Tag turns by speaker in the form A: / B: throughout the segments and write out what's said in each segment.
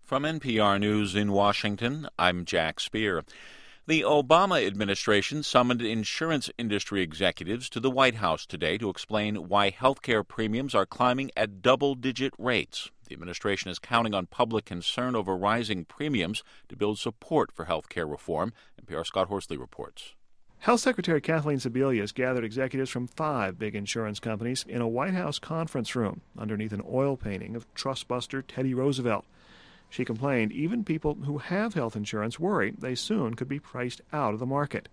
A: From NPR News in Washington, I'm Jack Speer. The Obama administration summoned insurance industry executives to the White House today to explain why healthcare premiums are climbing at double-digit rates. The administration is counting on public concern over rising premiums to build support for healthcare reform. NPR's Scott Horsley reports.
B: Health Secretary Kathleen Sebelius gathered executives from 5 big insurance companies in a White House conference room underneath an oil painting of trustbuster Teddy Roosevelt. She complained even people who have health insurance worry they soon could be priced out of the market.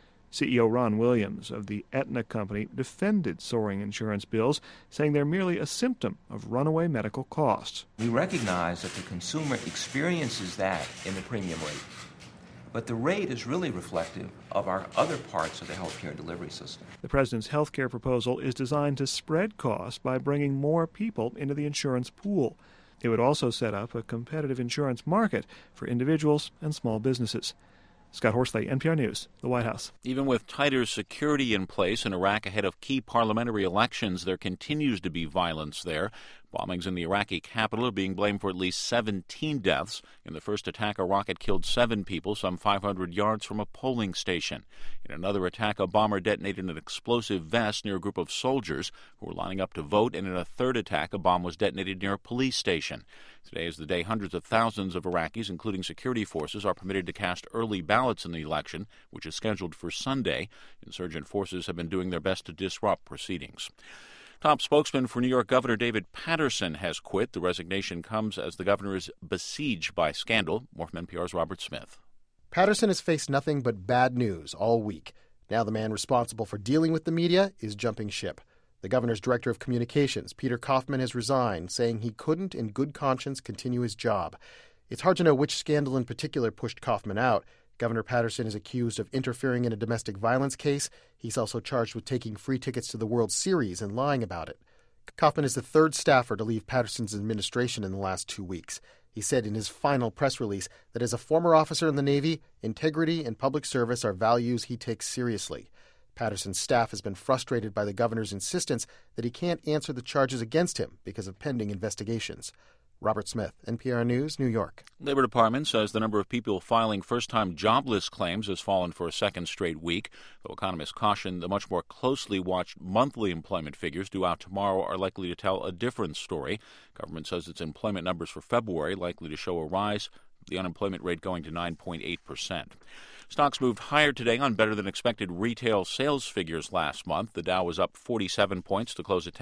B: CEO Ron Williams of the Aetna Company defended soaring insurance bills, saying they're merely a symptom of runaway medical costs.
C: We recognize that the consumer experiences that in the premium rate, but the rate is really reflective of our other parts of the healthcare delivery system.
B: The president's healthcare proposal is designed to spread costs by bringing more people into the insurance pool. It would also set up a competitive insurance market for individuals and small businesses. Scott Horsley, NPR News, the White House.
A: Even with tighter security in place in Iraq ahead of key parliamentary elections, there continues to be violence there. Bombings in the Iraqi capital are being blamed for at least 17 deaths. In the first attack, a rocket killed 7 people, some 500 yards from a polling station. In another attack, a bomber detonated an explosive vest near a group of soldiers who were lining up to vote. And in a third attack, a bomb was detonated near a police station. Today is the day hundreds of thousands of Iraqis, including security forces, are permitted to cast early ballots in the election, which is scheduled for Sunday. Insurgent forces have been doing their best to disrupt proceedings. Top spokesman for New York Governor David Paterson has quit. The resignation comes as the governor is besieged by scandal. More from NPR's Robert Smith.
D: Paterson has faced nothing but bad news all week. Now the man responsible for dealing with the media is jumping ship. The governor's director of communications, Peter Kaufman, has resigned, saying he couldn't in good conscience continue his job. It's hard to know which scandal in particular pushed Kaufman out. Governor Paterson is accused of interfering in a domestic violence case. He's also charged with taking free tickets to the World Series and lying about it. Kaufman is the 3rd staffer to leave Paterson's administration in the last 2 weeks. He said in his final press release that as a former officer in the Navy, integrity and public service are values he takes seriously. Paterson's staff has been frustrated by the governor's insistence that he can't answer the charges against him because of pending investigations. Robert Smith, NPR News, New York.
A: Labor Department says the number of people filing first-time jobless claims has fallen for a second straight week, though economists caution the much more closely watched monthly employment figures due out tomorrow are likely to tell a different story. Government says its employment numbers for February likely to show a rise, the unemployment rate going to 9.8%. Stocks moved higher today on better-than-expected retail sales figures last month. The Dow was up 47 points to close at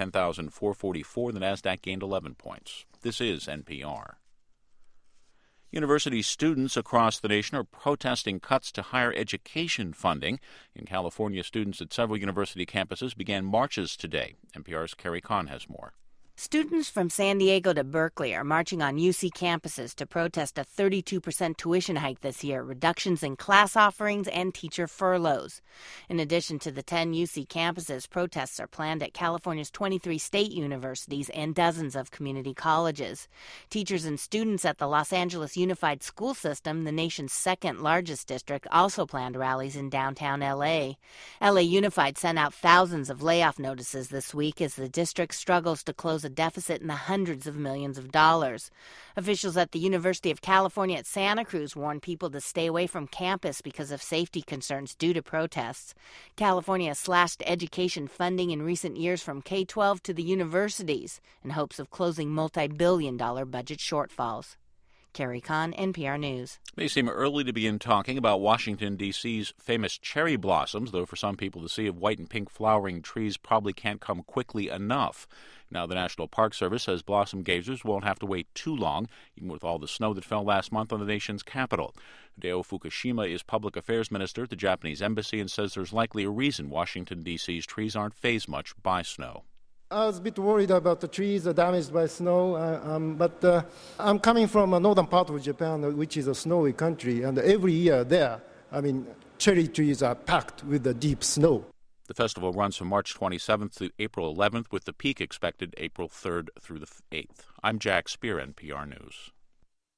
A: 10,444. The Nasdaq gained 11 points. This is NPR. University students across the nation are protesting cuts to higher education funding. In California, students at several university campuses began marches today. NPR's Carrie Kahn has more.
E: Students from San Diego to Berkeley are marching on UC campuses to protest a 32% tuition hike this year, reductions in class offerings, and teacher furloughs. In addition to the 10 UC campuses, protests are planned at California's 23 state universities and dozens of community colleges. Teachers and students at the Los Angeles Unified School System, the nation's second largest district, also planned rallies in downtown L.A. L.A. Unified sent out thousands of layoff notices this week as the district struggles to close a deficit in the hundreds of millions of dollars. Officials at the University of California at Santa Cruz warned people to stay away from campus because of safety concerns due to protests. California has slashed education funding in recent years from K-12 to the universities in hopes of closing multi-billion-dollar budget shortfalls. Carrie Kahn, NPR News.
A: It may seem early to begin talking about Washington, D.C.'s famous cherry blossoms, though for some people the sea of white and pink flowering trees probably can't come quickly enough. Now the National Park Service says blossom gazers won't have to wait too long, even with all the snow that fell last month on the nation's capital. Hideo Fukushima is Public Affairs Minister at the Japanese Embassy and says there's likely a reason Washington, D.C.'s trees aren't fazed much by snow.
F: I was a bit worried about the trees damaged by snow, but I'm coming from a northern part of Japan, which is a snowy country, and every year there, cherry trees are packed with the deep snow.
A: The festival runs from March 27th to April 11th, with the peak expected April 3rd through the 8th. I'm Jack Speer, NPR News.